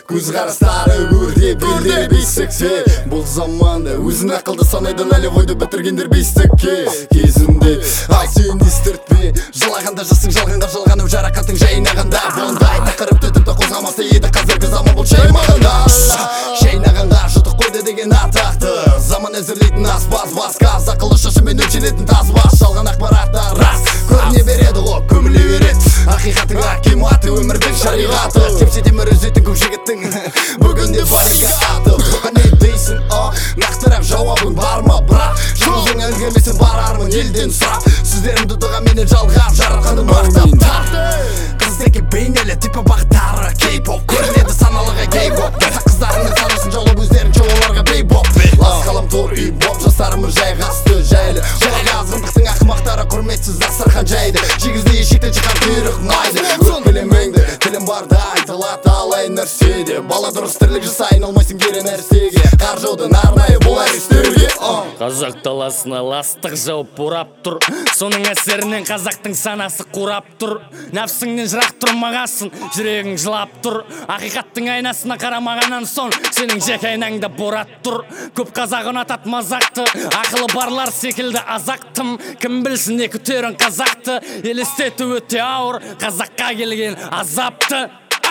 көзқарастары өрде белдері бейсіксе. Бұл заманда өзін ақылды санайдан әлі қойды бітіргендер бейстікке. Кезінде ай сен естіртпе, жылағанда жасың жалғанға жалғану жарақатың жайнағанда. Бұндай тақырыпты тіпті қозғамаса еді қазіргі заман бұл шаймағанда. Шайнағанға жұтық қойды деген атақты, заман әзірлейтін аспаз басқаз, ақылы шашымен өлшенетін тазбас. Жалған ақпараттар рас көріне береді ғой, көміле береді ақиқаттың акиматы, өмірдің шариғаты. Тепсе темір үзетін көп жігіттің бүгінде барика аты. Бұған не дейсің, нақтырақ жауабың бар ма бірақ? Жолың ілгермесін барармын елден сұрап, сөздерімді дұғаменен жалғап жаратқанды мақтап. Қыздеке бейнелі типі бағыттары кей-поп, көрінеді саналыға гей-поп. Қазақ қыздарының санасын жаулап өздерін жауларға бей-поп. Лас ғаламтор үй-поп, жастарымыз жайғасты жайлы. Жайға азғындықтың ақымақтары құрметсіз дастархан жайды. Жегізді ешектен шыққан құйрық ұнайды. Өкпелемеңді, тілім барда айтылады алай нәрседе. Бала дұрыс тірлік жасайын алмайсың кере нәрсеге. Қар жаудың арнайы болар істерге. Қазақ даласына ластық жауып бұрап тұр, соның әсерінен қазақтың санасы қурап тұр. Нәпсіңнен жырақ тұрмағасын, жүрегің жылап тұр. Ақиқаттың айнасына қарамағаннан соң сенің жеке айнаңда борат тұр. Көп қазақ ұнатат мазақты, ақылы барлар секілді азақтым. Кім білсін екі түрін қазақты, елестету өте ауыр қазаққа келген азапты.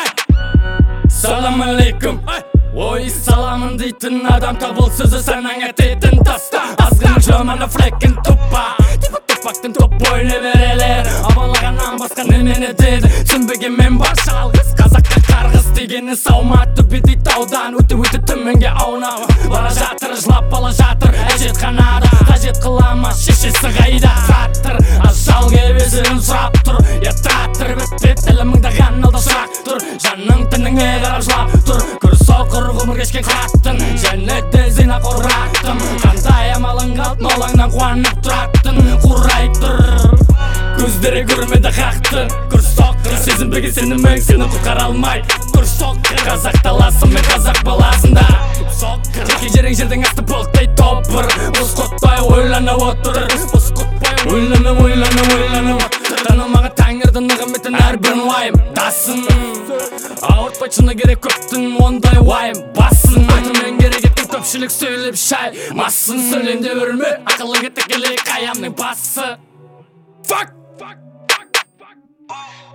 Салам алейкум, ой саламын дейтін адам табыл сөзі санаңа тетін таста. Азғын жоманы флекін тұппа, тупақтың топ бойны берелер. Абалағаннан басқа немені деді, түсінбеген мен бар жалғыз. Қазаққа қарғыз дегені сауматты беті таудан өте төменге аунау. Бара жатыр, жылап бала жатыр, әжет қанады, қажет қылама шешесі қайда жатыр. Ажал кебесін сұрап тұр, ятатыр бітпе тіліміңді ғаналда сұрақ тұр. Жанның тініңе қарап жылап тұр, көріс соқыр ғұмыр кешкен қыраттың, жәннетте зинақ ұраттым. Қандай амалың қалт молаңнан қуанып тұраттың, құрай тұр. Көздері көрмеді қақты, көріс соқыр сезінбеген сенімің сені құтқара алмай. Көріс соқыр қазақ даласы мен қазақ баласында теке жерің жердің асты болттай топыр. Бос қотпай ойланып отыр, бос қотпай ойланып отыр. Танылмаған тәңірдің нығыметін әрбірін уайым тасын. Ауыртпай шыны керек көптің ондай уайым басын. Айтымен керек еттің көпшілік сөйлеп шай масын. Сөйленде өрме ақылы кетті келей қаямның басы. Fuck!